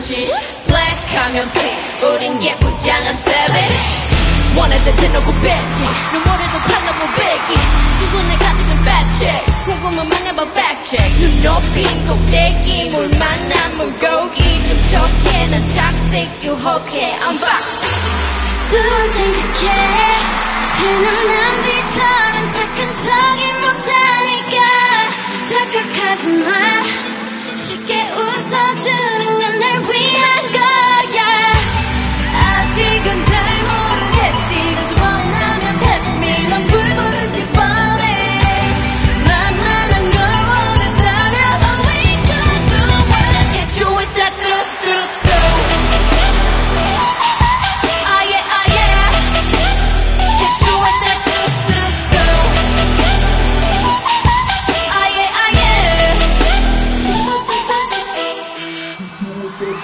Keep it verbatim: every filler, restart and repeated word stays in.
구찌 black 하면 pink 우린 예쁘장한 savage 원할 때 대놓고 뺐지 눈물에도 탈라고 배기 주소를 가지고 fat checks 궁금한 만나봐 fact check 눈 높인 꼭대기 물 만난 물고기 좀 척해 난 toxic 유혹해 unbox 두 번 생각해 해난 남들처럼 착한 척이